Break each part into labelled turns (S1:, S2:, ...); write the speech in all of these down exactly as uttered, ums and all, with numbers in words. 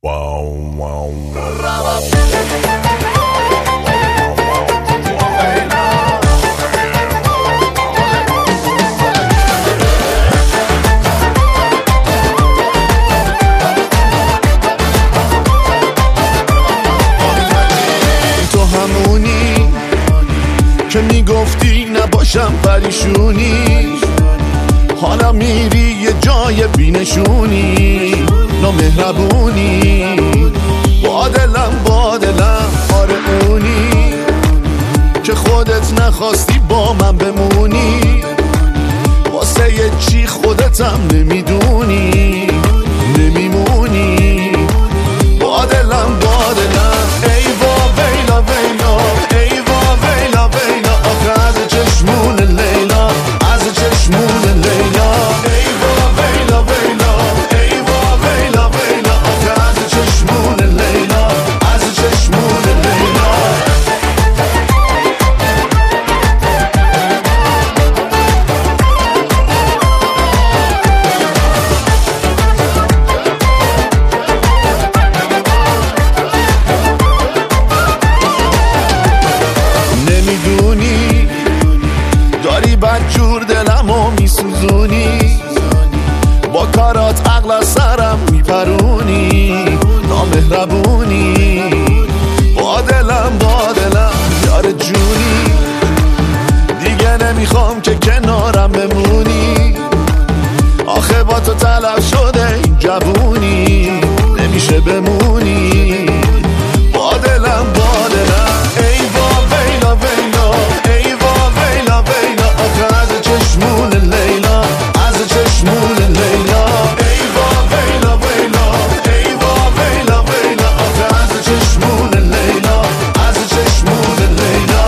S1: که میگفتی نباشم پریشونی، حالا میری یه جای بینشونی، نامهربونی، با دلم با دلم آره اونی که خودت نخواستی با من بمونی، واسه یه چی خودتم نمیدونی نمیمونی، با دلم با دلم ای وا ویلا ویلا ای وا ویلا ویلا آخه از چشمون لیلا از چشمون لیلا ای وا ویلا ویلا ای وا ویلا ویلا آخه از چشمون لیلا از چشمون لیلا. نمیدونی داری بدجور دلمو میسوزونی، با کارات عقل از سرم میپرونی، نامهربونی، با دلم با دلم یار جونی، دیگه نمیخوام که کنارم بمونی، آخه با تو طلب شده این جوونی نمیشه بمونی، با دلم با دلم ای وا ویلا ویلا ای وا ویلا ویلا آخه از چشمون لیلا از چشمون لیلا ای وا ویلا ویلا ای وا ویلا ویلا آخه از چشمون لیلا از چشمون لیلا.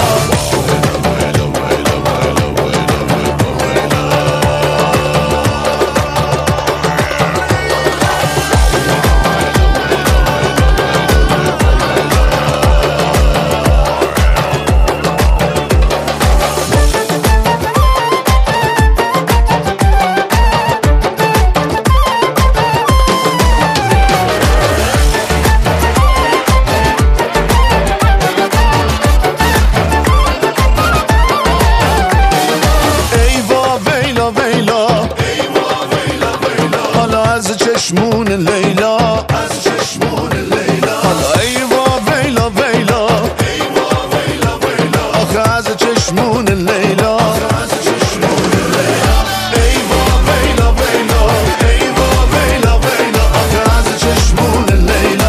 S1: از چشمون لیلا از چشمون لیلا حالا ای وا ویلا ویلا ای وا ویلا ویلا آخه از چشمون لیلا از چشمون لیلا ای وا ویلا ویلا ای وا ویلا ویلا آخه از چشمون لیلا